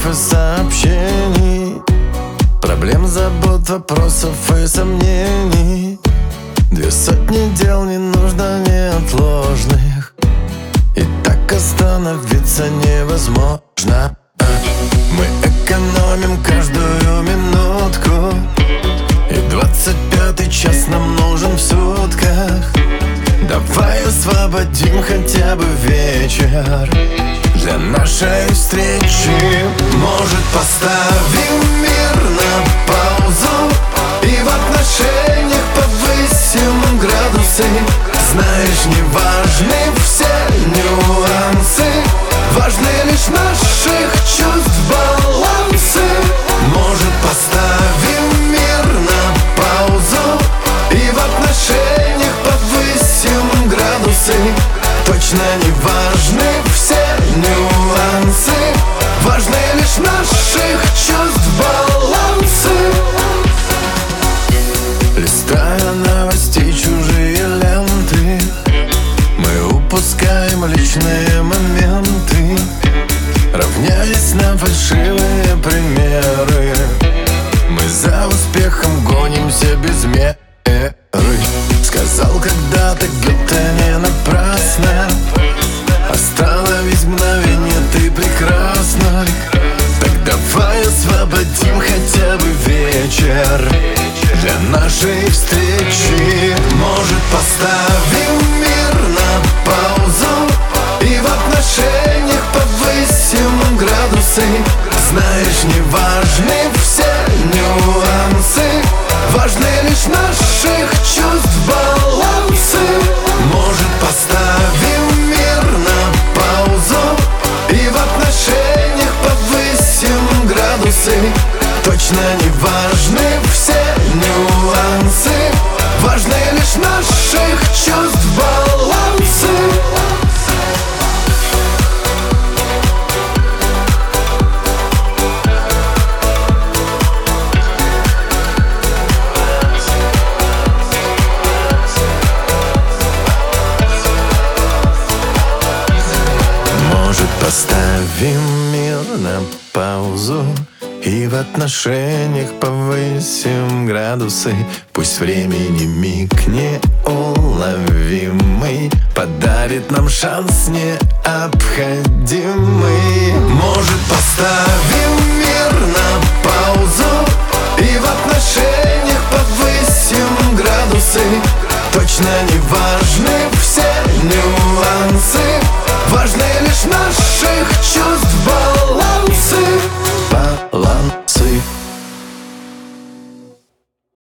звонков и сообщений, проблем, забот, вопросов и сомнений. 200 дел не нужно неотложных, и так остановиться невозможно. Мы экономим каждую минутку, и 25-й час нам нужен в сутках. Давай освободим хотя бы вечер для нашей встречи. Может, поставим мир на паузу и в отношениях повысим градусы. Знаешь, не важны все нюансы, важны лишь наших чувств балансы. Может, поставим мир на паузу и в отношениях повысим градусы. Точно не важны все нюансы, важны лишь наших чувств балансы. Листая новости чужие ленты, мы упускаем личные моменты, равняясь на фальшивые примеры. Мы за успехом гонимся без меры. Сказал когда-то Гёте не напрасно: остановись мгновение, ты прекрасна. Так давай освободим хотя бы вечер для нашей встречи. Может, поставим мир на паузу и в отношениях повысим градусы. Знаешь, не важны все нюансы, важны лишь наших чувств балансы. Может, поставим мир на паузу и в отношениях повысим градусы. Точно не важны все нюансы, важны лишь наших чувств балансы. Поставим мир на паузу и в отношениях повысим градусы. Пусть времени миг неуловимый подарит нам шанс необходимый. Может, поставим мир на паузу и в отношениях повысим градусы. Точно не важны все нюансы, важны лишь наших